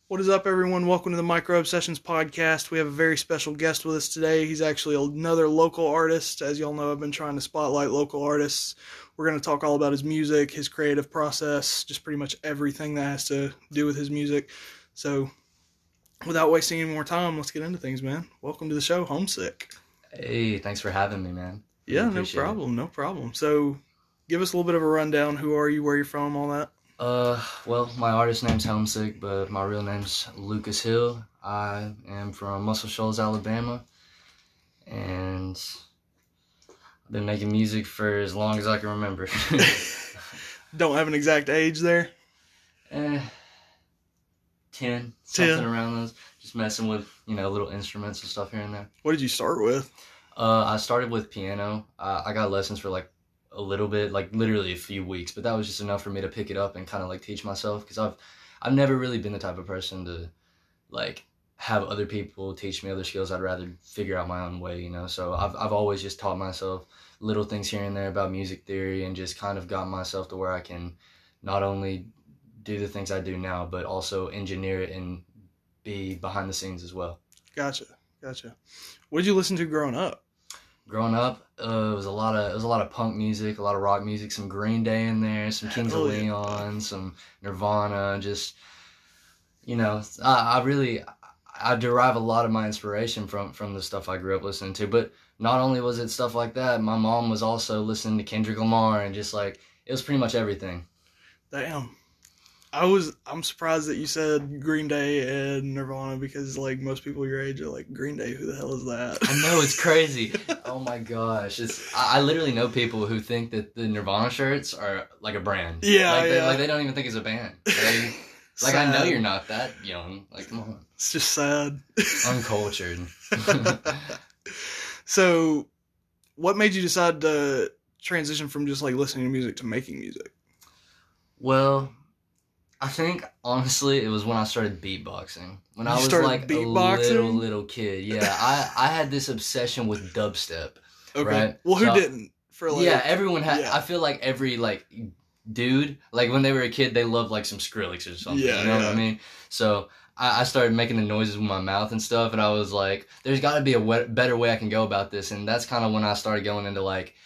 What is up, everyone? Welcome to the Micro Obsessions podcast. We have a very special guest with us today. He's actually another local artist. As y'all know, I've been trying to spotlight local artists. We're going to talk all about his music, his creative process, just pretty much everything that has to do with his music. So, without wasting any more time, let's get into things, man. Welcome to the show, Homesick. Hey, thanks for having me, man. Yeah, no problem. So, give us a little bit of a rundown. Who are you, where you're from, all that? Well, my artist name's Homesick, but my real name's Lucas Hill. I am from Muscle Shoals, Alabama, and I've been making music for as long as I can remember. Don't have an exact age there? 10, something around those. Just messing with, little instruments and stuff here and there. What did you start with? I started with piano. I got lessons for a little bit, literally a few weeks, but that was just enough for me to pick it up and kind of teach myself, because I've never really been the type of person to have other people teach me other skills. I'd rather figure out my own way, so I've always just taught myself little things here and there about music theory, and just kind of got myself to where I can not only do the things I do now, but also engineer it and be behind the scenes as well. Gotcha. What did you listen to growing up? Growing up, it was a lot of punk music, a lot of rock music, some Green Day in there, some Kings of Leon, some Nirvana. Just, I derive a lot of my inspiration from the stuff I grew up listening to. But not only was it stuff like that, my mom was also listening to Kendrick Lamar, and just it was pretty much everything. Damn. I'm surprised that you said Green Day and Nirvana, because most people your age are like, Green Day, who the hell is that? I know, it's crazy. Oh my gosh. I literally know people who think that the Nirvana shirts are like a brand. Yeah, they don't even think it's a band. I know you're not that young. Come on. It's just sad. Uncultured. So, what made you decide to transition from just listening to music to making music? Well, I think, honestly, it was when I started beatboxing. When I was beatboxing? a little kid. Yeah, I had this obsession with dubstep. Okay. Right? Well, who didn't? Yeah, everyone had. Yeah. I feel like every, dude, when they were a kid, they loved, some Skrillex or something. Yeah, you know what I mean? So, I started making the noises with my mouth and stuff, and I was like, there's got to be a better way I can go about this. And that's kind of when I started going into,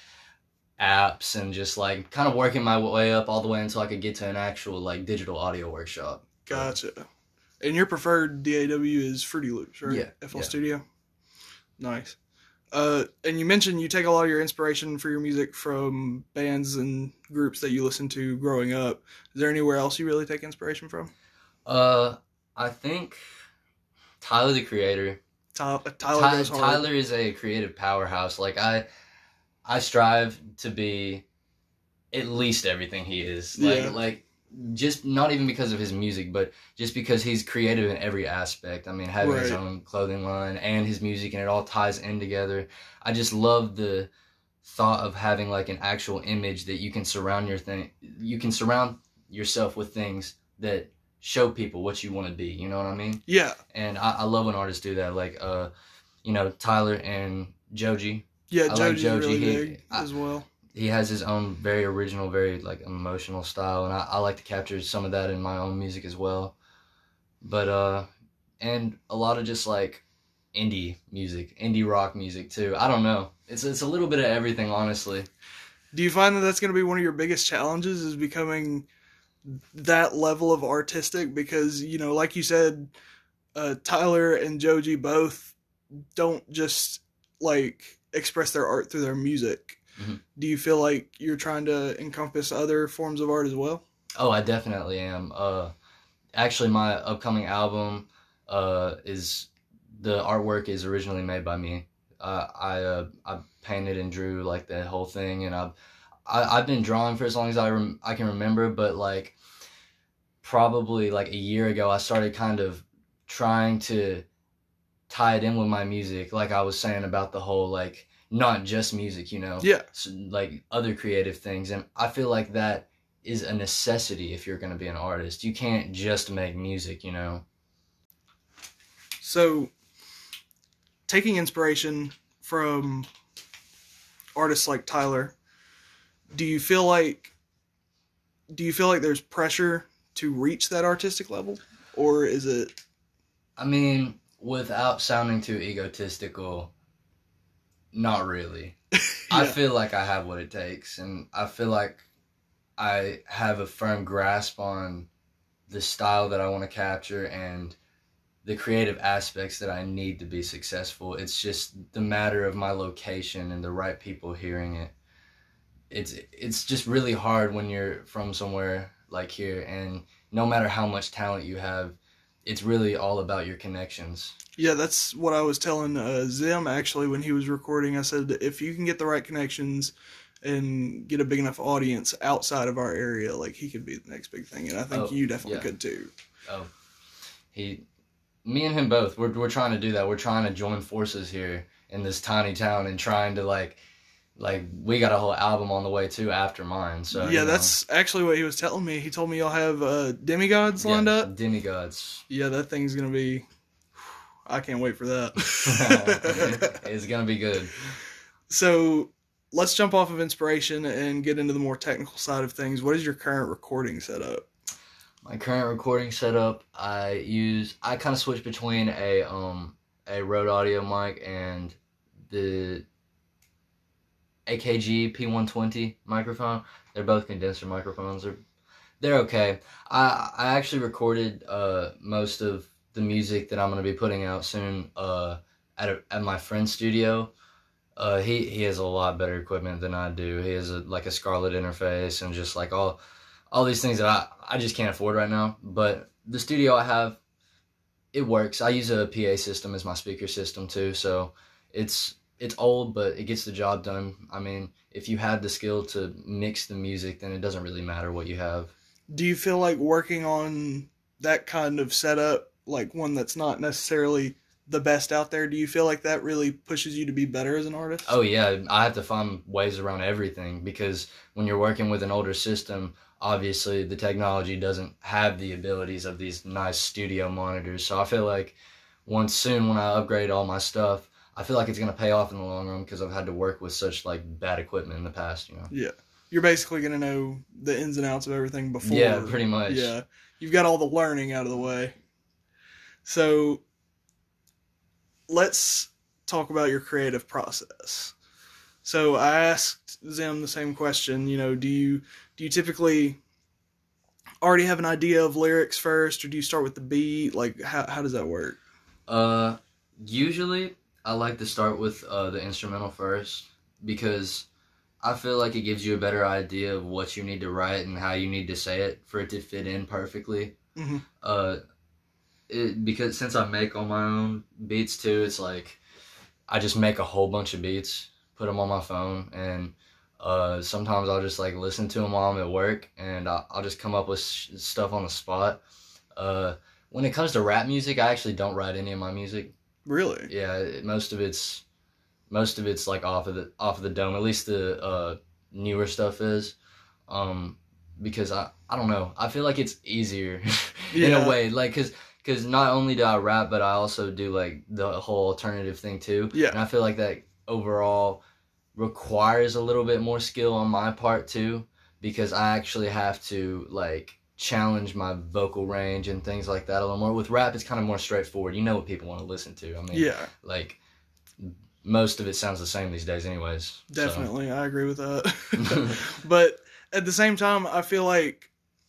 apps and just kind of working my way up all the way until I could get to an actual digital audio workshop. Gotcha. And your preferred DAW is Fruity Loops, right? Yeah. FL Studio. Nice. And you mentioned you take a lot of your inspiration for your music from bands and groups that you listen to growing up. Is there anywhere else you really take inspiration from? I think Tyler, the Creator. Tyler is a creative powerhouse. I strive to be at least everything he is. Just not even because of his music, but just because he's creative in every aspect. I mean, having his own clothing line and his music, and it all ties in together. I just love the thought of having an actual image that you can surround yourself with things that show people what you want to be. You know what I mean? Yeah. And I love when artists do that. Tyler and Joji. Yeah, Joji's really big as well. He has his own very original, very emotional style, and I like to capture some of that in my own music as well. But and a lot of just indie music, indie rock music too. I don't know. It's a little bit of everything, honestly. Do you find that that's going to be one of your biggest challenges, is becoming that level of artistic? Because, like you said, Tyler and Joji both don't just express their art through their music. Mm-hmm. Do you feel like you're trying to encompass other forms of art as well? Oh, I definitely am. Actually, my upcoming album is the artwork is originally made by me. I painted and drew the whole thing, and I've been drawing for as long as I can remember. But probably a year ago, I started kind of trying to tie it in with my music, like I was saying about the whole not just music, Yeah. so, other creative things. And I feel like that is a necessity if you're going to be an artist. You can't just make music. So, taking inspiration from artists like Tyler, do you feel like there's pressure to reach that artistic level? or is it? I mean, without sounding too egotistical, not really. Yeah. I feel like I have what it takes, and I feel like I have a firm grasp on the style that I want to capture and the creative aspects that I need to be successful. It's just the matter of my location and the right people hearing it. It's just really hard when you're from somewhere like here, and no matter how much talent you have, it's really all about your connections. Yeah, that's what I was telling Zim actually when he was recording. I said, if you can get the right connections and get a big enough audience outside of our area, like, he could be the next big thing, and I think you definitely could too. Oh, me and him both. We're trying to do that. We're trying to join forces here in this tiny town and trying to like we got a whole album on the way too after mine. So yeah, that's actually what he was telling me. He told me y'all have Demigods lined up. Demigods. Yeah, that thing's gonna be. I can't wait for that. It's gonna be good. So let's jump off of inspiration and get into the more technical side of things. What is your current recording setup? My current recording setup, I kind of switch between a Rode Audio mic and the AKG P120 microphone. They're both condenser microphones. They're okay. I actually recorded most of the music that I'm going to be putting out soon at my friend's studio. He has a lot better equipment than I do. He has a Scarlett interface and just like all these things that I just can't afford right now. But the studio I have, it works. I use a PA system as my speaker system too, so it's old, but it gets the job done. I mean, if you have the skill to mix the music, then it doesn't really matter what you have. Do you feel like working on that kind of setup, like one that's not necessarily the best out there, do you feel like that really pushes you to be better as an artist? Oh yeah, I have to find ways around everything, because when you're working with an older system, obviously the technology doesn't have the abilities of these nice studio monitors. So I feel like when I upgrade all my stuff, I feel like it's going to pay off in the long run, because I've had to work with such like bad equipment in the past, you know. Yeah. You're basically going to know the ins and outs of everything before. Yeah, pretty much. Yeah. You've got all the learning out of the way. So let's talk about your creative process. So I asked Zim the same question, do you typically already have an idea of lyrics first, or do you start with the beat? Like, how does that work? Usually I like to start with the instrumental first, because I feel like it gives you a better idea of what you need to write and how you need to say it for it to fit in perfectly. Mm-hmm. Because since I make all my own beats too, it's like I just make a whole bunch of beats, put them on my phone, and sometimes I'll just like listen to them while I'm at work, and I'll just come up with stuff on the spot. When it comes to rap music, I actually don't write any of my music. Really? Yeah, most of it's like off of the dome. At least the newer stuff is, because I don't know. I feel like it's easier in a way, like because not only do I rap, but I also do like the whole alternative thing too. Yeah, and I feel like that overall requires a little bit more skill on my part too, because I actually have to like challenge my vocal range and things like that a little more. With rap, it's kind of more straightforward. You know what people want to listen to. I mean, yeah, like most of it sounds the same these days anyways. Definitely, so. I agree with that. But at the same time, I feel like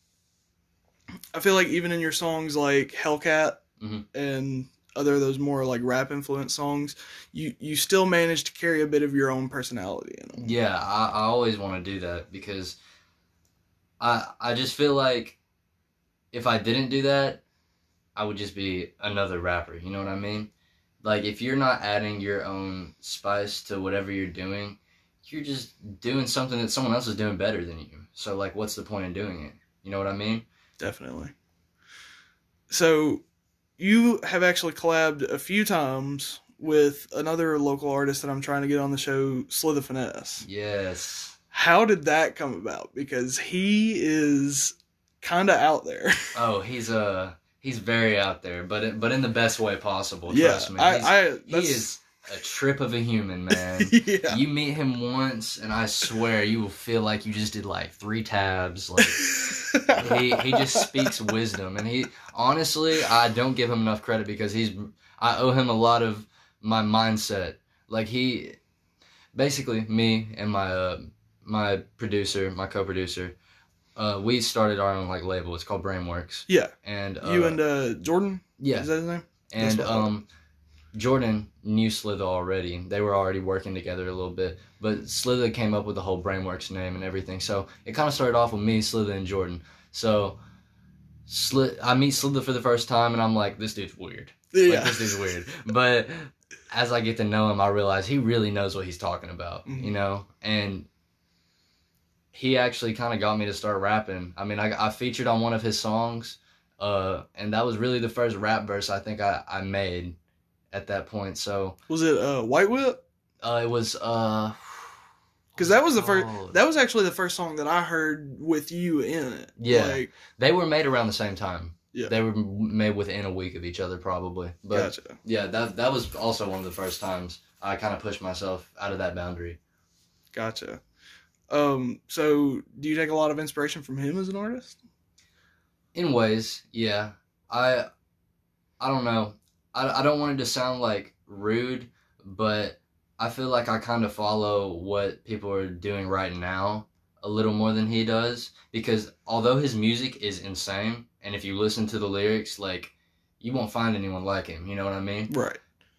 even in your songs like Hellcat mm-hmm. and other of those more like rap influenced songs, you still manage to carry a bit of your own personality in them. Yeah, I always want to do that, because I just feel like if I didn't do that, I would just be another rapper. You know what I mean? Like, if you're not adding your own spice to whatever you're doing, you're just doing something that someone else is doing better than you. So, like, what's the point in doing it? You know what I mean? Definitely. So, you have actually collabed a few times with another local artist that I'm trying to get on the show, Slither Finesse. Yes. How did that come about? Because he is kind of out there. Oh, he's very out there, but in the best way possible. Trust me. He is a trip of a human, man. Yeah. You meet him once, and I swear you will feel like you just did like 3 tabs. Like He just speaks wisdom, and he honestly, I don't give him enough credit because I owe him a lot of my mindset. Like he basically, me and my producer, my co-producer, we started our own like label. It's called Brainworks. Yeah. And you and Jordan? Yeah. Is that his name? And Jordan knew Slither already. They were already working together a little bit. But Slither came up with the whole Brainworks name and everything. So it kind of started off with me, Slither, and Jordan. So I meet Slither for the first time, and I'm like, this dude's weird. Yeah. Like, this dude's weird. But as I get to know him, I realize he really knows what he's talking about, you know? And he actually kind of got me to start rapping. I mean, I featured on one of his songs, and that was really the first rap verse I think I made at that point. So was it White Whip? It was because that was the first. That was actually the first song that I heard with you in it. Yeah, like, they were made around the same time. Yeah, they were made within a week of each other, probably. But gotcha. Yeah, that was also one of the first times I kind of pushed myself out of that boundary. Gotcha. So do you take a lot of inspiration from him as an artist? In ways, yeah. I don't know. I don't want it to sound like rude, but I feel like I kind of follow what people are doing right now a little more than he does, because although his music is insane, and if you listen to the lyrics, like, you won't find anyone like him, you know what I mean? Right.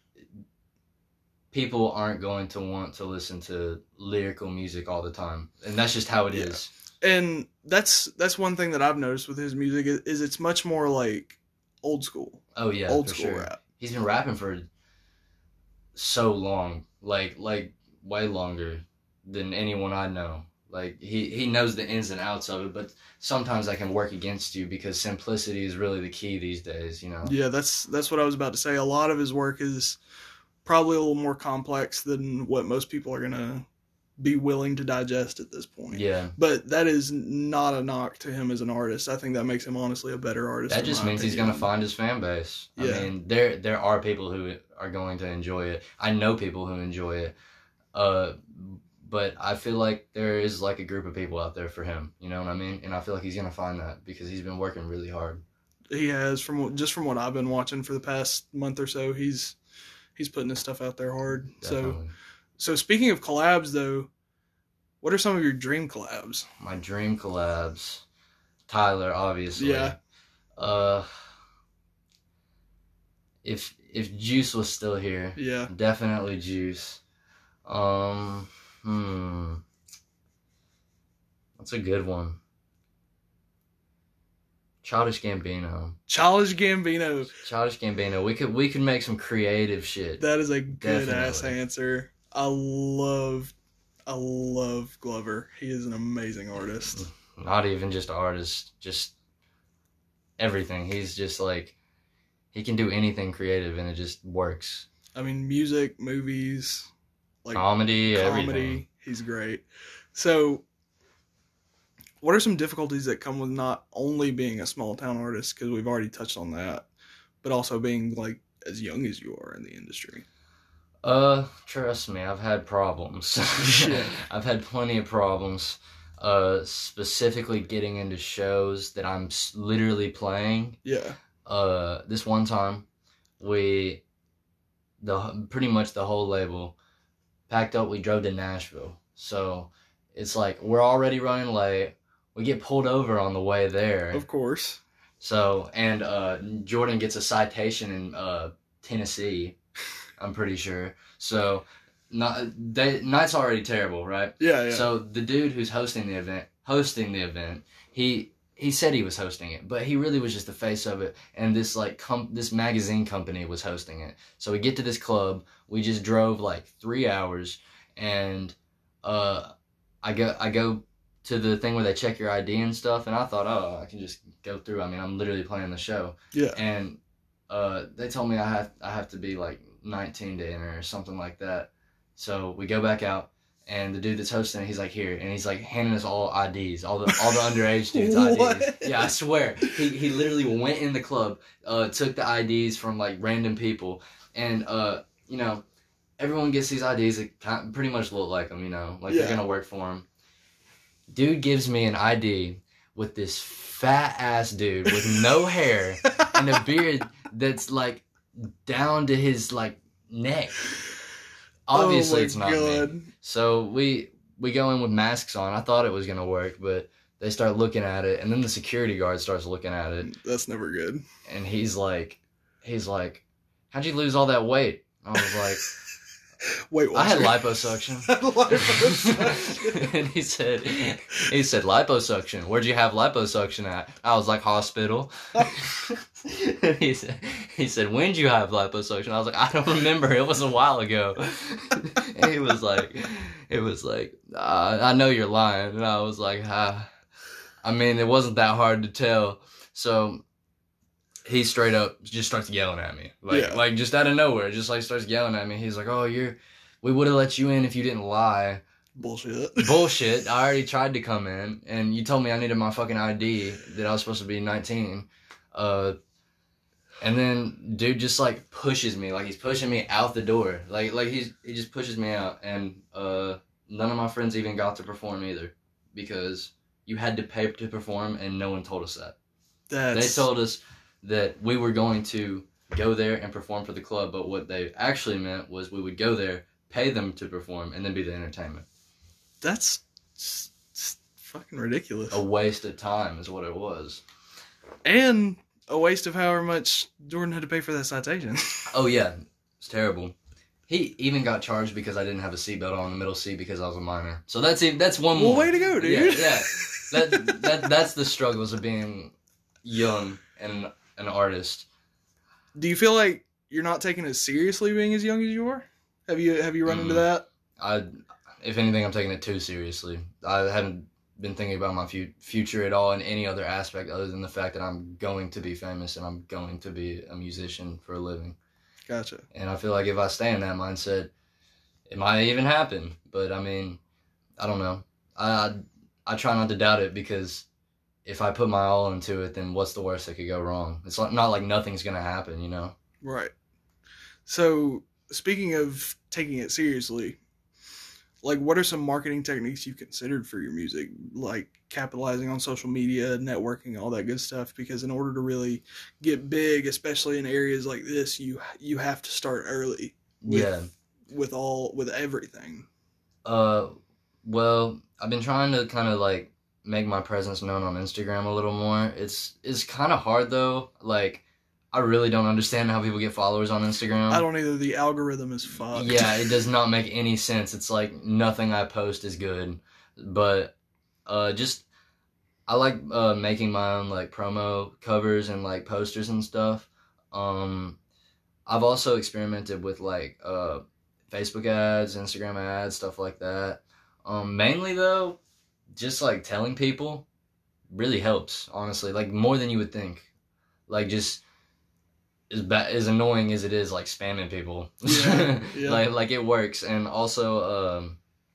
People aren't going to want to listen to lyrical music all the time, and that's just how it is. And that's one thing that I've noticed with his music is it's much more like old school. Oh yeah, old for school sure. rap. He's been rapping for so long, like way longer than anyone I know. Like he knows the ins and outs of it, but sometimes that can work against you because simplicity is really the key these days, you know. Yeah, that's what I was about to say. A lot of his work is probably a little more complex than what most people are gonna be willing to digest at this point. Yeah. But that is not a knock to him as an artist. I think that makes him honestly a better artist. That just means he's going to find his fan base. Yeah. I mean, there are people who are going to enjoy it. I know people who enjoy it. But I feel like there is like a group of people out there for him. You know what I mean? And I feel like he's going to find that because he's been working really hard. He has, from what I've been watching for the past month or so, he's putting his stuff out there hard. Definitely. So speaking of collabs, though, what are some of your dream collabs? My dream collabs, Tyler, obviously. Yeah. If Juice was still here, yeah, definitely Juice. That's a good one. Childish Gambino. We could make some creative shit. That is a good ass answer. I love Glover. He is an amazing artist. Not even just artist, just everything. He's just like, he can do anything creative and it just works. I mean, music, movies, like comedy, everything. He's great. So, what are some difficulties that come with not only being a small town artist, because we've already touched on that, but also being like as young as you are in the industry? Trust me, I've had problems. I've had plenty of problems. Specifically getting into shows that I'm literally playing. Yeah. This one time, pretty much the whole label packed up. We drove to Nashville. So it's like we're already running late. We get pulled over on the way there. Of course. So, and Jordan gets a citation in Tennessee. I'm pretty sure. So, night's already terrible, right? Yeah. So the dude who's hosting the event, he said he was hosting it, but he really was just the face of it. And this this magazine company was hosting it. So we get to this club. We just drove like 3 hours, and I go to the thing where they check your ID and stuff, and I thought, oh, I can just go through. I mean, I'm literally playing the show. Yeah. And they told me I have to be like 19 to enter or something like that. So we go back out, and the dude that's hosting it, he's like, here, and he's like handing us all IDs, all the underage dudes IDs. Yeah, I swear. He literally went in the club, took the IDs from like random people, and you know, everyone gets these IDs that pretty much look like them, you know, like they're gonna work for him. Dude gives me an ID with this fat ass dude with no hair and a beard that's like down to his like neck. Obviously, it's not me. So we go in with masks on. I thought it was gonna work, but they start looking at it, and then the security guard starts looking at it. That's never good. And he's like, "How'd you lose all that weight?" I was like, "Weight I had liposuction." And he said, "Liposuction. Where'd you have liposuction at?" I was like, "Hospital." he said, "When'd you have liposuction?" I was like, "I don't remember. It was a while ago." And he was like, "I know you're lying." And I was like, I mean, it wasn't that hard to tell. So he straight up just starts yelling at me. Like just out of nowhere, just like starts yelling at me. He's like, "Oh, we would have let you in if you didn't lie." Bullshit. I already tried to come in, and you told me I needed my fucking ID, that I was supposed to be 19. And then dude just like pushes me, like he's pushing me out the door. Like he just pushes me out, and none of my friends even got to perform either, because you had to pay to perform, and no one told us that. They told us that we were going to go there and perform for the club, but what they actually meant was we would go there, pay them to perform, and then be the entertainment. That's fucking ridiculous. A waste of time is what it was. And a waste of however much Jordan had to pay for that citation. Oh, yeah. It's terrible. He even got charged because I didn't have a seatbelt on the middle seat because I was a minor. So that's one more. Well, way to go, dude. Yeah. That's the struggles of being young and an artist. Do you feel like you're not taking it seriously being as young as you are? Have you run into that? If anything, I'm taking it too seriously. I haven't been thinking about my future at all in any other aspect other than the fact that I'm going to be famous and I'm going to be a musician for a living. Gotcha. And I feel like if I stay in that mindset, it might even happen. But I mean, I don't know. I try not to doubt it, because if I put my all into it, then what's the worst that could go wrong? It's not like nothing's going to happen, you know? Right. So, speaking of taking it seriously, like, what are some marketing techniques you've considered for your music? Like, capitalizing on social media, networking, all that good stuff. Because in order to really get big, especially in areas like this, you have to start early. With everything. Well, I've been trying to kind of like make my presence known on Instagram a little more. It's kind of hard though. Like, I really don't understand how people get followers on Instagram. I don't either. The algorithm is fucked. Yeah, it does not make any sense. It's like nothing I post is good. But I like making my own like promo covers and like posters and stuff. I've also experimented with like Facebook ads, Instagram ads, stuff like that. Mainly though, just like telling people really helps, honestly. Like more than you would think. Like just as annoying as it is, like spamming people. Yeah. like it works. And also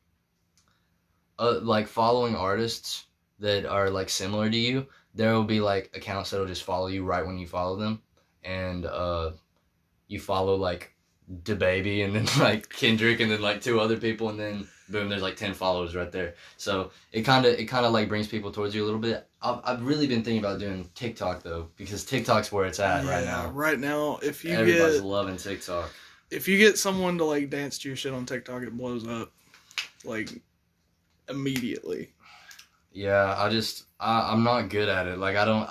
like following artists that are like similar to you. There will be like accounts that'll just follow you right when you follow them, and you follow like DaBaby and then like Kendrick and then like 2 other people, and then boom, there's like 10 followers right there. So it kind of like brings people towards you a little bit. I've really been thinking about doing TikTok though, because TikTok's where it's at right now. Right now, if you everybody's loving TikTok. If you get someone to like dance to your shit on TikTok, it blows up like immediately. Yeah, I'm not good at it. Like I don't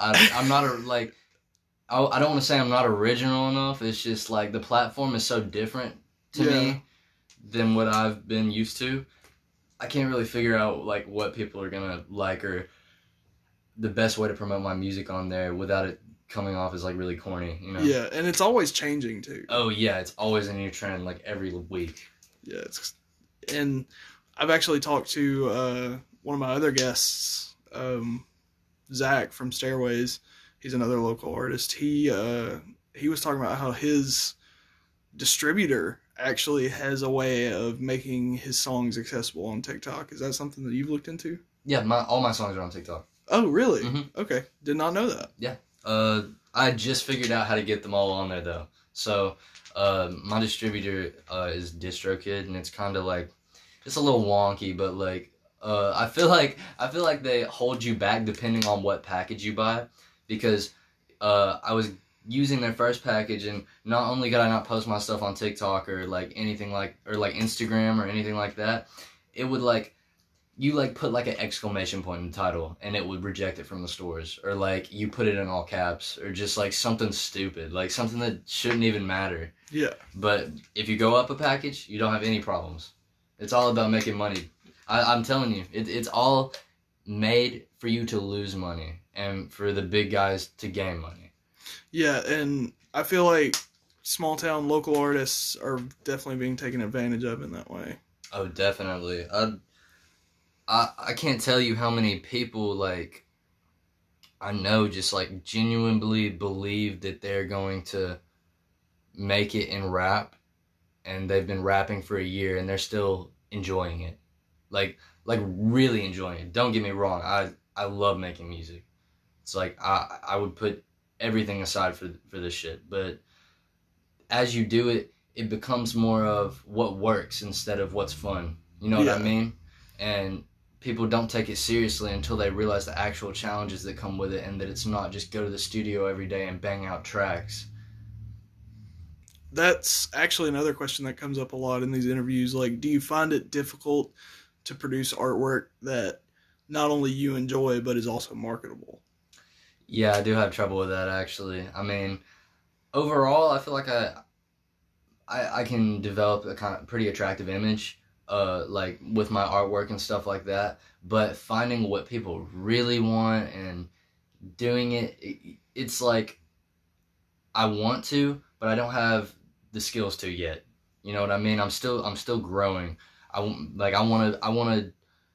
want to say I'm not original enough. It's just like the platform is so different to me than what I've been used to. I can't really figure out like what people are gonna like or the best way to promote my music on there without it coming off as like really corny, you know? Yeah, and it's always changing too. Oh yeah, it's always a new trend like every week. Yeah, and I've actually talked to one of my other guests, Zach from Stairways. He's another local artist. He was talking about how his distributor actually has a way of making his songs accessible on TikTok. Is that something that you've looked into? Yeah, all my songs are on TikTok. Oh, really? Mm-hmm. Okay. Did not know that. Yeah. I just figured out how to get them all on there, though. So, my distributor is DistroKid, and it's kind of like, it's a little wonky, but like, I feel like they hold you back depending on what package you buy, because I was using their first package, and not only could I not post my stuff on TikTok or like anything like, or like Instagram or anything like that, it would like, you like put like an exclamation point in the title and it would reject it from the stores, or like you put it in all caps, or just like something stupid, like something that shouldn't even matter. Yeah. But if you go up a package, you don't have any problems. It's all about making money. I'm telling you, it's all made for you to lose money and for the big guys to gain money. Yeah, and I feel like small town local artists are definitely being taken advantage of in that way. Oh, definitely. I can't tell you how many people, like, I know just, like, genuinely believe that they're going to make it in rap, and they've been rapping for a year, and they're still enjoying it. Like really enjoying it. Don't get me wrong. I love making music. It's like, I would put everything aside for this shit. But as you do it, it becomes more of what works instead of what's fun. You know what I mean? And people don't take it seriously until they realize the actual challenges that come with it, and that it's not just go to the studio every day and bang out tracks. That's actually another question that comes up a lot in these interviews. Like, do you find it difficult to produce artwork that not only you enjoy, but is also marketable? Yeah, I do have trouble with that, actually. I mean, overall, I feel like I can develop a kind of pretty attractive image, like with my artwork and stuff like that. But finding what people really want and doing it's like, I want to, but I don't have the skills to yet. You know what I mean? I'm still growing. I want to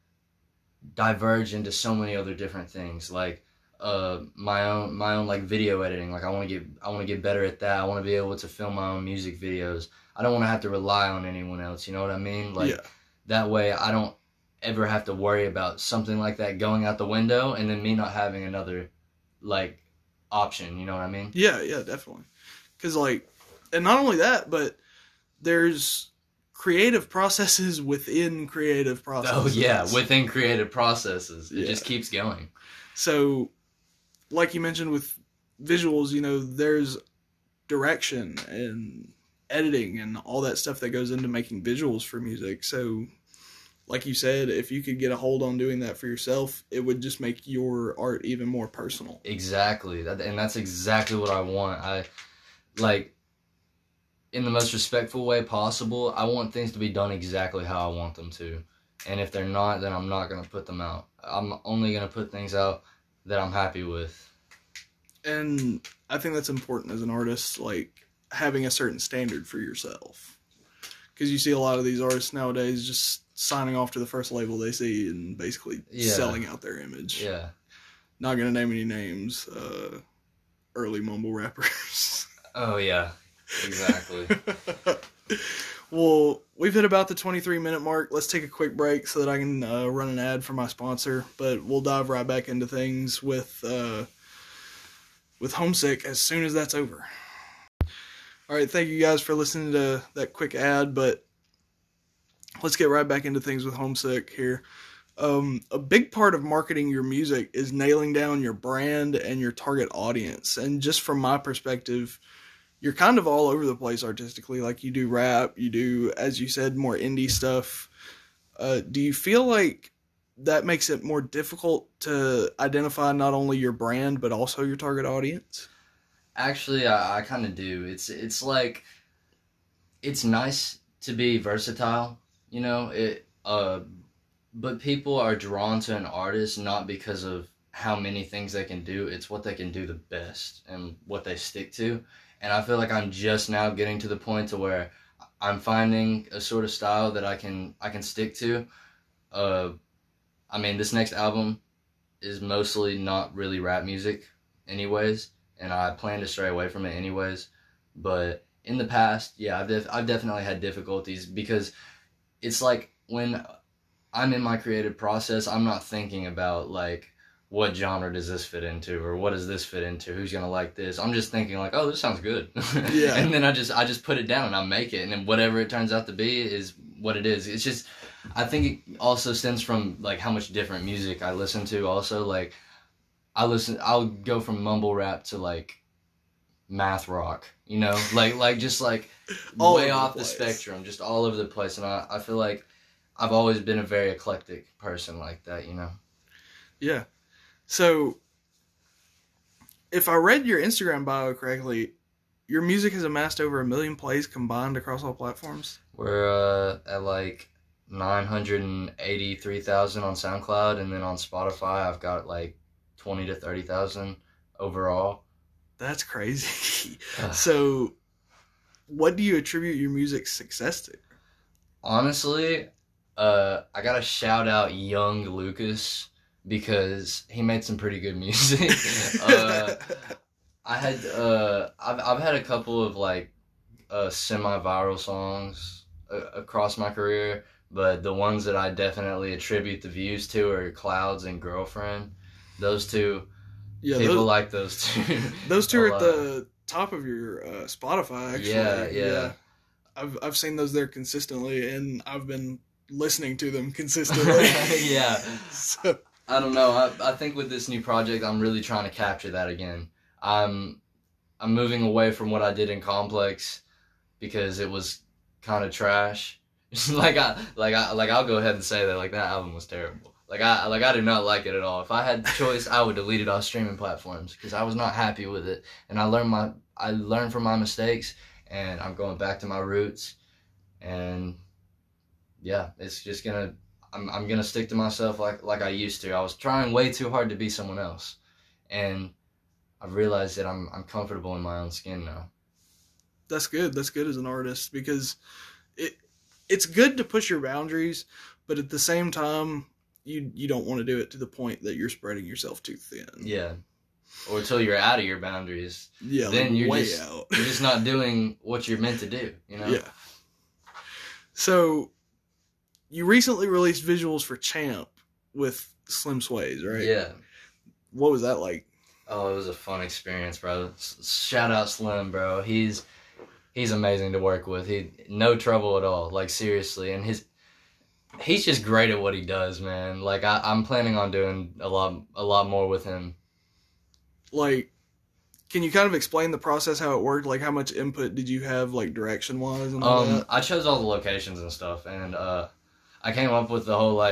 diverge into so many other different things, like my own like video editing. Like I want to get better at that. I want to be able to film my own music videos. I don't want to have to rely on anyone else. You know what I mean? Like that way I don't ever have to worry about something like that going out the window and then me not having another like option. You know what I mean? Yeah, definitely. Because like, and not only that, but there's creative processes within creative processes. Oh yeah, within creative processes. It just keeps going. So, like you mentioned with visuals, you know, there's direction and editing and all that stuff that goes into making visuals for music. So, like you said, if you could get a hold on doing that for yourself, it would just make your art even more personal. Exactly. And that's exactly what I want. I, like, in the most respectful way possible, I want things to be done exactly how I want them to. And if they're not, then I'm not going to put them out. I'm only going to put things out that I'm happy with. And I think that's important as an artist, like having a certain standard for yourself. Because you see a lot of these artists nowadays just signing off to the first label they see and basically selling out their image. Yeah. Not going to name any names. Early mumble rappers. Oh, yeah. Exactly. Well, we've hit about the 23-minute mark. Let's take a quick break so that I can run an ad for my sponsor. But we'll dive right back into things with Homesick as soon as that's over. All right, thank you guys for listening to that quick ad, but let's get right back into things with Homesick here. A big part of marketing your music is nailing down your brand and your target audience. And just from my perspective, you're kind of all over the place artistically. Like you do rap, you do, as you said, more indie stuff. Do you feel like that makes it more difficult to identify not only your brand, but also your target audience? Actually, I kind of do. It's like, it's nice to be versatile, you know, but people are drawn to an artist not because of how many things they can do. It's what they can do the best and what they stick to. And I feel like I'm just now getting to the point to where I'm finding a sort of style that I can stick to. I mean, this next album is mostly not really rap music anyways, and I plan to stray away from it anyways. But in the past, yeah, I've definitely had difficulties because it's like when I'm in my creative process, I'm not thinking about like, what genre does this fit into, or what does this fit into? Who's gonna like this? I'm just thinking like, oh, this sounds good. Yeah. And then I just put it down and I make it, and then whatever it turns out to be is what it is. It's just, I think it also stems from like how much different music I listen to. Also, like I'll go from mumble rap to like math rock. You know, like just like All way over the off the place. spectrum, just all over the place. And I feel like I've always been a very eclectic person like that. You know. Yeah. So, if I read your Instagram bio correctly, your music has amassed over 1 million plays combined across all platforms. We're at like 983,000 on SoundCloud, and then on Spotify, I've got like 20 to 30,000 overall. That's crazy. So, what do you attribute your music's success to? Honestly, I gotta shout out Young Lucas because he made some pretty good music. I've had a couple of like semi-viral songs across my career, but the ones that I definitely attribute the views to are Clouds and Girlfriend. Those two, Yeah, people like those two. those two a are at lot. the top of your Spotify. Actually, Yeah. I've seen those there consistently, and I've been listening to them consistently. Yeah. So, I don't know. I think with this new project, I'm really trying to capture that again. I'm moving away from what I did in Complex because it was kind of trash. I'll go ahead and say that that album was terrible. I did not like it at all. If I had the choice, I would delete it off streaming platforms because I was not happy with it. And I learned from my mistakes, and I'm going back to my roots. And yeah, it's just gonna. I'm gonna stick to myself like I used to. I was trying way too hard to be someone else, and I've realized that I'm comfortable in my own skin now. that's good. That's good as an artist because it's good to push your boundaries, but at the same time, you don't want to do it to the point that you're spreading yourself too thin. Yeah, or until you're out of your boundaries. Yeah, Then like you're way just out. you're just not doing what you're meant to do. You know. Yeah. So, you recently released visuals for Champ with Slim Sways, right? Yeah. What was that like? Oh, it was a fun experience, bro. Shout out Slim, bro. He's amazing to work with. He no trouble at all. Like seriously, and he's just great at what he does, man. Like I'm planning on doing a lot more with him. Like, can you kind of explain the process, how it worked? Like, how much input did you have, like, direction-wise and all that? I chose all the locations and stuff, and I came up with the whole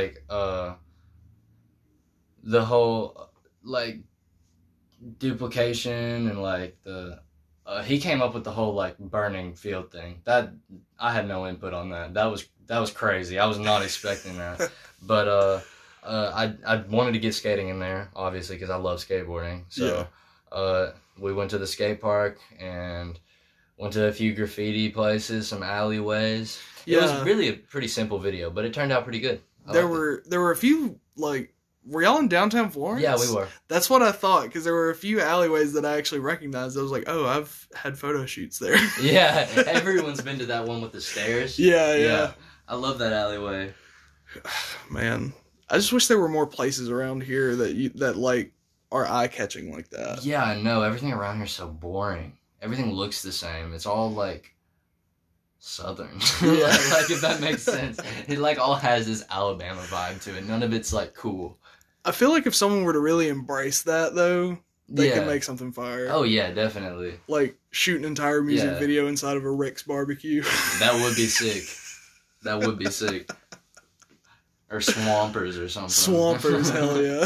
duplication and like the he came up with the whole like burning field thing. That I had no input on that. That was crazy. I was not expecting that. But I wanted to get skating in there, obviously, because I love skateboarding. So we went to the skate park and went to a few graffiti places, some alleyways. It was really a pretty simple video, but it turned out pretty good. There were a few, like, were y'all in downtown Florence? Yeah, we were. That's what I thought, because there were a few alleyways that I actually recognized. I was like, oh, I've had photo shoots there. Yeah, everyone's been to that one with the stairs. Yeah. I love that alleyway. Man, I just wish there were more places around here that like are eye catching like that. Yeah, I know. Everything around here is so boring. Everything looks the same. It's all like Southern. Yeah. Like if that makes sense. It like all has this Alabama vibe to it. None of it's like cool. I feel like if someone were to really embrace that though, they could make something fire. Oh yeah, definitely. Like shoot an entire music video inside of a Rick's barbecue. That would be sick. That would be sick. Or Swampers or something. Swampers, hell yeah.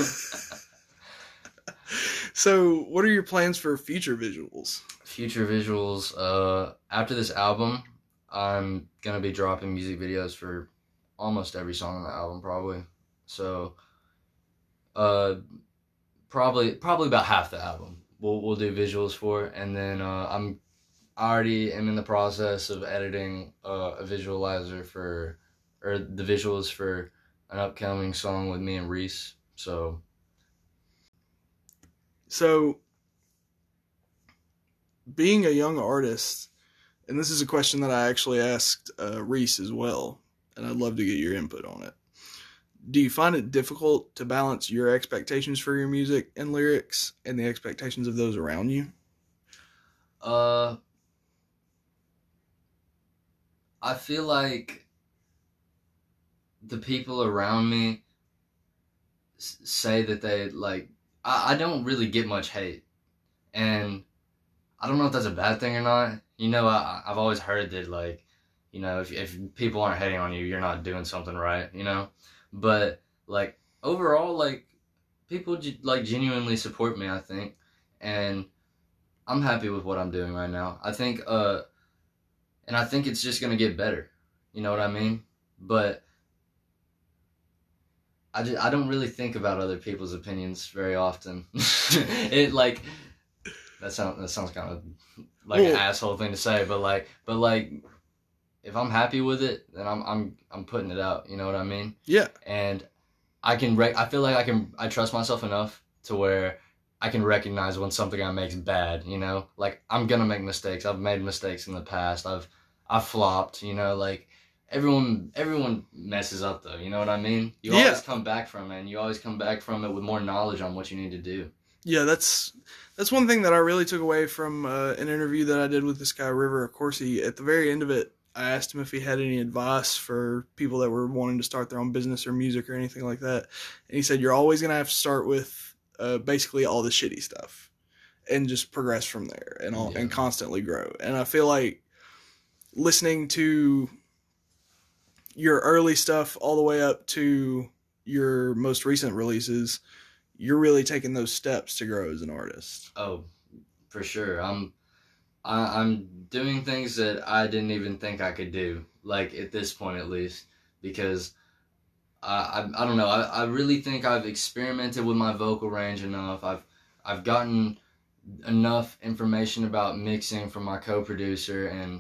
So, what are your plans for future visuals? Future visuals. After this album, I'm gonna be dropping music videos for almost every song on the album, probably. So, probably about half the album we'll do visuals for, and then I already am in the process of editing a visualizer or the visuals for an upcoming song with me and Reese. So, being a young artist, and this is a question that I actually asked Reese as well, and I'd love to get your input on it. Do you find it difficult to balance your expectations for your music and lyrics and the expectations of those around you? I feel like the people around me say that they like, I don't really get much hate, and I don't know if that's a bad thing or not. You know, I've always heard that, like, you know, if people aren't hating on you, you're not doing something right, you know? But, like, overall, like, people, like, genuinely support me, I think. And I'm happy with what I'm doing right now. I think, and I think it's just going to get better. You know what I mean? But I don't really think about other people's opinions very often. It, like, that sounds kind of like an asshole thing to say, but like if I'm happy with it, then I'm putting it out. You know what I mean? Yeah. And I feel like I trust myself enough to where I can recognize when something I make's bad. You know, like I'm gonna make mistakes. I've made mistakes in the past. I've flopped. You know, like everyone messes up though. You know what I mean? You always come back from it, and you always come back from it with more knowledge on what you need to do. Yeah, that's one thing that I really took away from an interview that I did with this guy, River Accorsi. At the very end of it, I asked him if he had any advice for people that were wanting to start their own business or music or anything like that. And he said, you're always going to have to start with basically all the shitty stuff and just progress from there and constantly grow. And I feel like listening to your early stuff all the way up to your most recent releases, you're really taking those steps to grow as an artist. Oh, for sure. I'm doing things that I didn't even think I could do, like at this point at least, because I don't know. I really think I've experimented with my vocal range enough. I've gotten enough information about mixing from my co-producer, and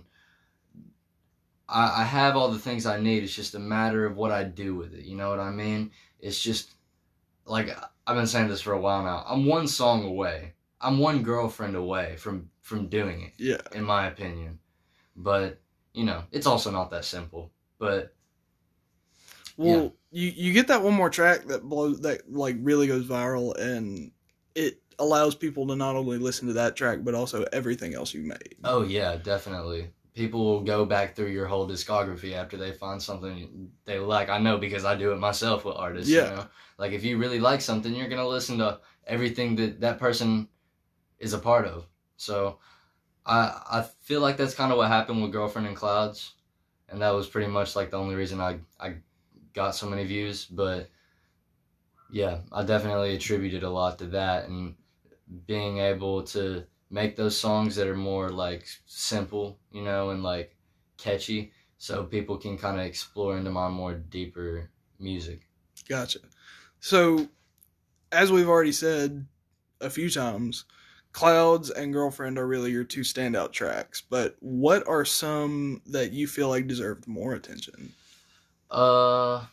I have all the things I need. It's just a matter of what I do with it. You know what I mean? It's just like, I've been saying this for a while now. I'm one song away. I'm one girlfriend away from doing it. Yeah. In my opinion. But, you know, it's also not that simple. But well, yeah. you get that one more track that like really goes viral, and it allows people to not only listen to that track but also everything else you made. Oh yeah, definitely. People will go back through your whole discography after they find something they like. I know, because I do it myself with artists. Yeah. You know? Like, if you really like something, you're going to listen to everything that person is a part of. So I feel like that's kind of what happened with Girlfriend in Clouds. And that was pretty much like the only reason I got so many views. But yeah, I definitely attributed a lot to that, and being able to make those songs that are more like simple, you know, and like catchy, so people can kind of explore into my more deeper music. Gotcha. So, as we've already said a few times, Clouds and Girlfriend are really your two standout tracks, but what are some that you feel like deserved more attention? I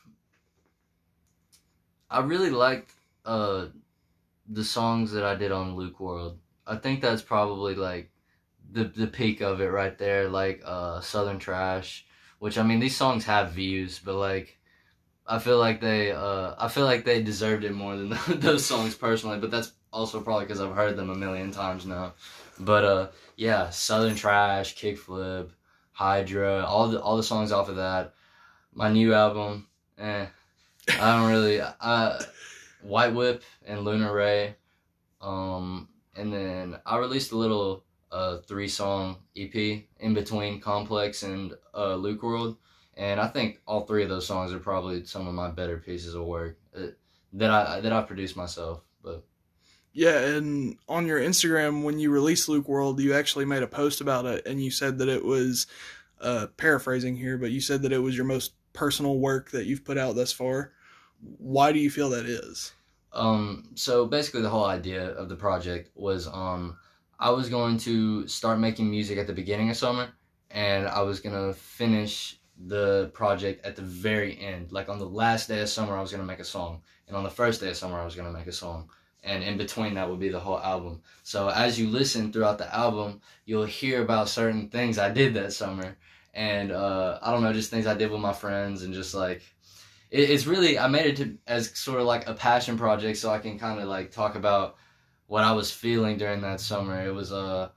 really liked the songs that I did on Luke World. I think that's probably like the peak of it right there, like Southern Trash, which, I mean, these songs have views, but like I feel like they deserved it more than those songs personally, but that's also probably because I've heard them a million times now. But yeah, Southern Trash, Kickflip, Hydra, all the songs off of that. My new album, I don't really White Whip and Lunar Ray. And then I released a little 3-song EP in between Complex and Luke World, and I think all 3 of those songs are probably some of my better pieces of work that I produced myself. But yeah, and on your Instagram, when you released Luke World, you actually made a post about it, and you said that it was paraphrasing here, but you said that it was your most personal work that you've put out thus far. Why do you feel that is? So basically the whole idea of the project was, I was going to start making music at the beginning of summer, and I was going to finish the project at the very end. Like, on the last day of summer, I was going to make a song, and on the first day of summer, I was going to make a song, and in between that would be the whole album. So as you listen throughout the album, you'll hear about certain things I did that summer, and I don't know, just things I did with my friends, and just like, it's really, I made it as sort of like a passion project, so I can kind of like talk about what I was feeling during that summer. It was the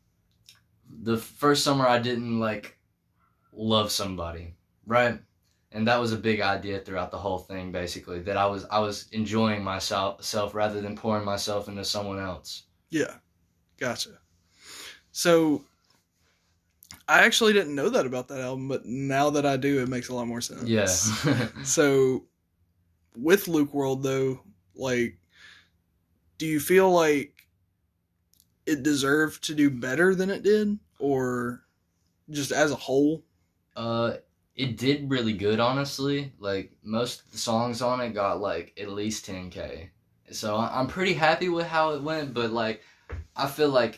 first summer I didn't like love somebody, right? And that was a big idea throughout the whole thing, basically, that I was enjoying myself rather than pouring myself into someone else. Yeah, gotcha. So I actually didn't know that about that album, but now that I do, it makes a lot more sense. Yeah. So with Luke World, though, like, do you feel like it deserved to do better than it did, or just as a whole? It did really good, honestly. Like, most of the songs on it got, like, at least 10K. So I'm pretty happy with how it went, but, like, I feel like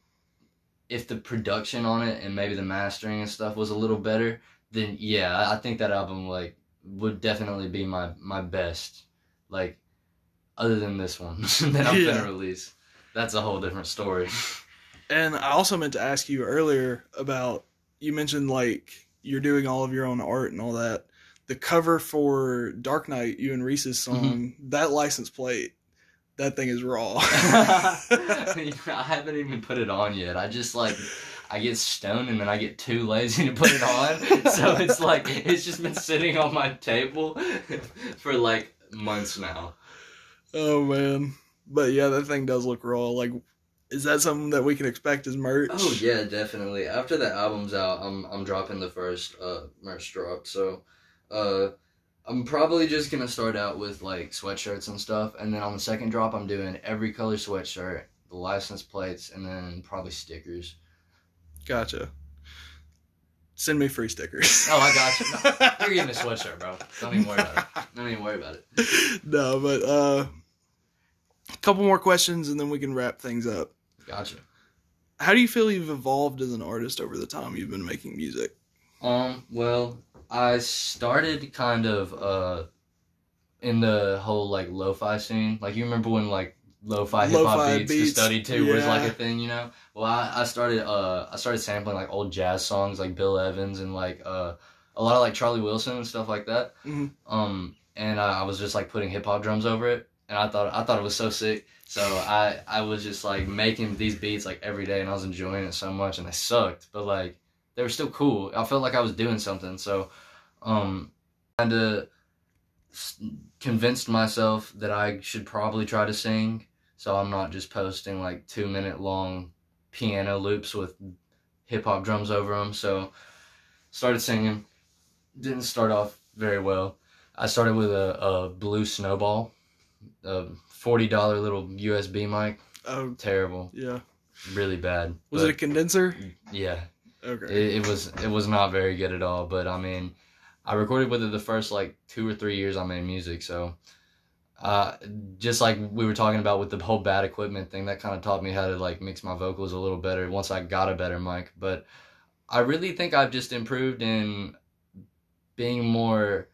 if the production on it and maybe the mastering and stuff was a little better, then, yeah, I think that album, like, would definitely be my best. Like, other than this one that I'm gonna release. That's a whole different story. And I also meant to ask you earlier about, you mentioned, like, you're doing all of your own art and all that. The cover for Dark Knight, you and Reese's song, that license plate, that thing is raw. I haven't even put it on yet. I just, like, I get stoned and then I get too lazy to put it on. So it's like, it's just been sitting on my table for, like, months now. Oh, man. But yeah, that thing does look raw. Like, is that something that we can expect as merch? Oh yeah, definitely. After the album's out, I'm dropping the first merch drop. So, I'm probably just gonna start out with like sweatshirts and stuff, and then on the second drop, I'm doing every color sweatshirt, the license plates, and then probably stickers. Gotcha. Send me free stickers. Oh, I got you. No, you're getting a sweatshirt, bro. Don't even worry about it. Don't even worry about it. No, but a couple more questions, and then we can wrap things up. Gotcha. How do you feel you've evolved as an artist over the time you've been making music? Well, I started kind of in the whole like lo-fi scene. Like, you remember when like lo-fi hip hop beats to study to was like a thing, you know? Well, I started sampling like old jazz songs like Bill Evans and like a lot of like Charlie Wilson and stuff like that. Mm-hmm. And I was just like putting hip hop drums over it, and I thought it was so sick. So I was just like making these beats like every day, and I was enjoying it so much, and they sucked, but like they were still cool. I felt like I was doing something. So kind of convinced myself that I should probably try to sing, so I'm not just posting like 2-minute long piano loops with hip hop drums over them. So started singing. Didn't start off very well. I started with a Blue Snowball, a $40 little USB mic. Oh, terrible. Yeah. Really bad. Was it a condenser? Yeah. Okay. It was not very good at all, but I mean, I recorded with it the first like 2 or 3 years I made music, so just like we were talking about with the whole bad equipment thing, that kind of taught me how to like mix my vocals a little better once I got a better mic. But I really think I've just improved in being more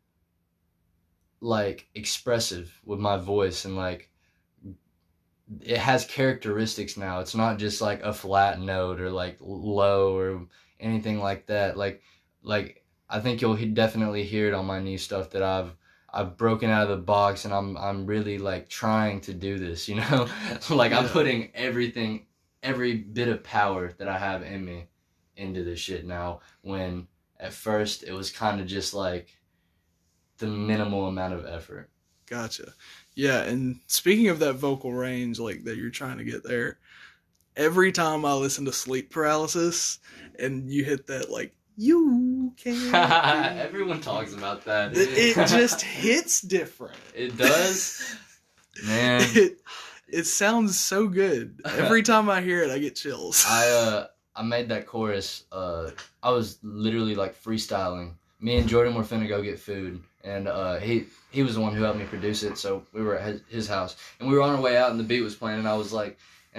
like expressive with my voice, and like it has characteristics now. It's not just like a flat note or like low or anything like that. Like I think you'll definitely hear it on my new stuff that I've broken out of the box, and I'm really like trying to do this, you know? Like I'm putting everything, every bit of power that I have in me into this shit now, when at first it was kind of just like the minimal amount of effort. Gotcha. Yeah, and speaking of that vocal range, like that you're trying to get there, every time I listen to Sleep Paralysis and you hit that, like, you can everyone talks about that. It just hits different. It does? Man. It sounds so good. Every time I hear it, I get chills. I made that chorus, I was literally like freestyling. Me and Jordan were finna go get food, and he was the one who helped me produce it, so we were at his house, and we were on our way out, and the beat was playing, and I was like,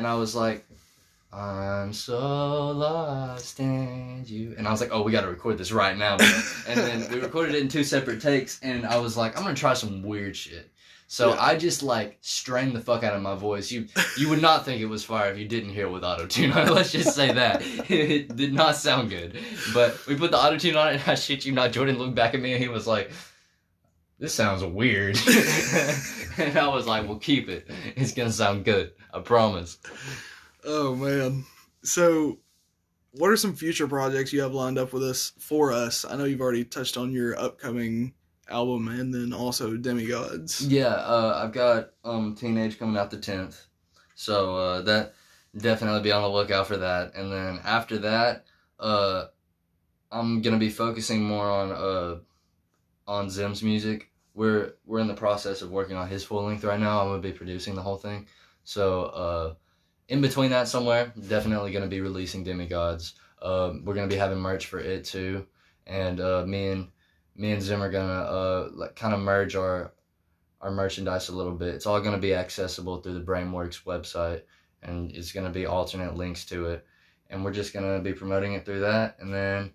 I'm so lost in you, and I was like, oh, we gotta record this right now, and then we recorded it in 2 separate takes, and I was like, I'm gonna try some weird shit. So I just like strained the fuck out of my voice. You would not think it was fire if you didn't hear it with auto-tune. Let's just say that. It did not sound good. But we put the auto-tune on it, and I shit you not, Jordan looked back at me and he was like, this sounds weird. And I was like, well, keep it. It's gonna sound good. I promise. Oh man. So what are some future projects you have lined up with us for us? I know you've already touched on your upcoming album and then also Demigods. Yeah, I've got Teenage coming out the 10th, so that definitely be on the lookout for that. And then after that, I'm gonna be focusing more on Zim's music. We're in the process of working on his full length right now. I'm gonna be producing the whole thing. So in between that somewhere, definitely gonna be releasing Demigods. We're gonna be having merch for it too, and me and Zim are gonna kind of merge our merchandise a little bit. It's all gonna be accessible through the Brainworks website, and it's gonna be alternate links to it, and we're just gonna be promoting it through that. And then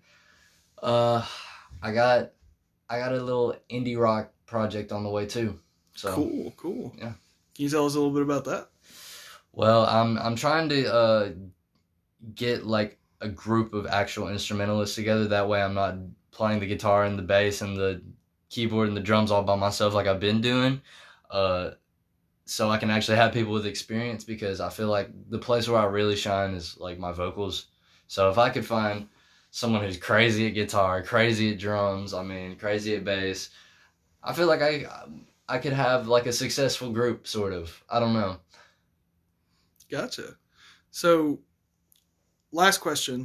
I got a little indie rock project on the way too. So cool. Yeah. Can you tell us a little bit about that? Well, I'm trying to get like a group of actual instrumentalists together. That way, I'm not playing the guitar and the bass and the keyboard and the drums all by myself like I've been doing. So I can actually have people with experience, because I feel like the place where I really shine is like my vocals. So if I could find someone who's crazy at guitar, crazy at drums, crazy at bass, I feel like I could have like a successful group, sort of. I don't know. Gotcha. So, last question,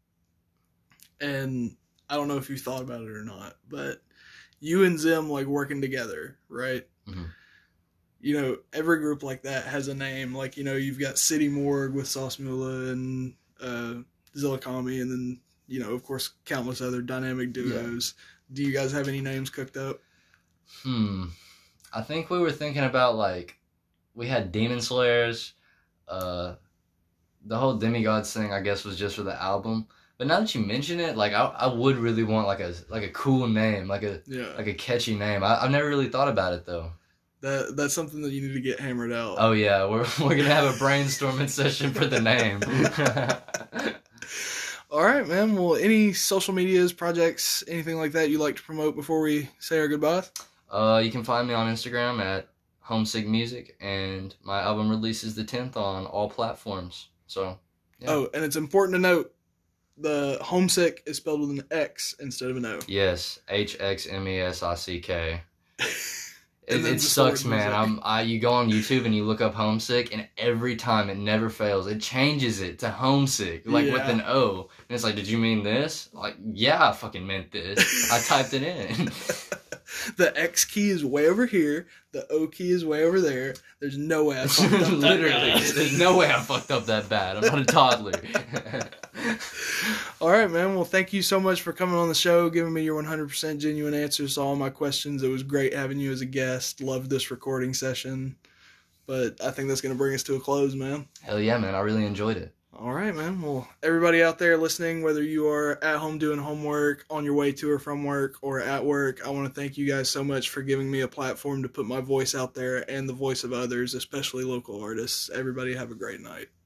and I don't know if you thought about it or not, but you and Zim like working together, right? Mm-hmm. You know, every group like that has a name. Like, you know, you've got City Morgue with Sauce Mula and Zillakami, and then, you know, of course, countless other dynamic duos. Yeah. Do you guys have any names cooked up? I think we were thinking about, like, we had Demon Slayers. The whole Demigods thing, I guess, was just for the album. But now that you mention it, like, I would really want like a cool name, like a catchy name. I've never really thought about it though. That's something that you need to get hammered out. Oh yeah, we're gonna have a brainstorming session for the name. All right, man. Well, any social medias, projects, anything like that you like to promote before we say our goodbyes? You can find me on Instagram at Homesick Music, and my album releases the 10th on all platforms. So, yeah. Oh, and it's important to note, the Homesick is spelled with an X instead of an O. Yes, HXMESICK. It sucks, man. You go on YouTube and you look up Homesick, and every time it never fails. It changes it to Homesick, like with an O. And it's like, did you mean this? Like, yeah, I fucking meant this. I typed it in. The X key is way over here. The O key is way over there. There's no way I fucked up that Literally, there's no way I fucked up that bad. I'm not a toddler. All right, man. Well, thank you so much for coming on the show, giving me your 100% genuine answers to all my questions. It was great having you as a guest. Loved this recording session. But I think that's going to bring us to a close, man. Hell yeah, man. I really enjoyed it. All right, man. Well, everybody out there listening, whether you are at home doing homework, on your way to or from work, or at work, I want to thank you guys so much for giving me a platform to put my voice out there and the voice of others, especially local artists. Everybody have a great night.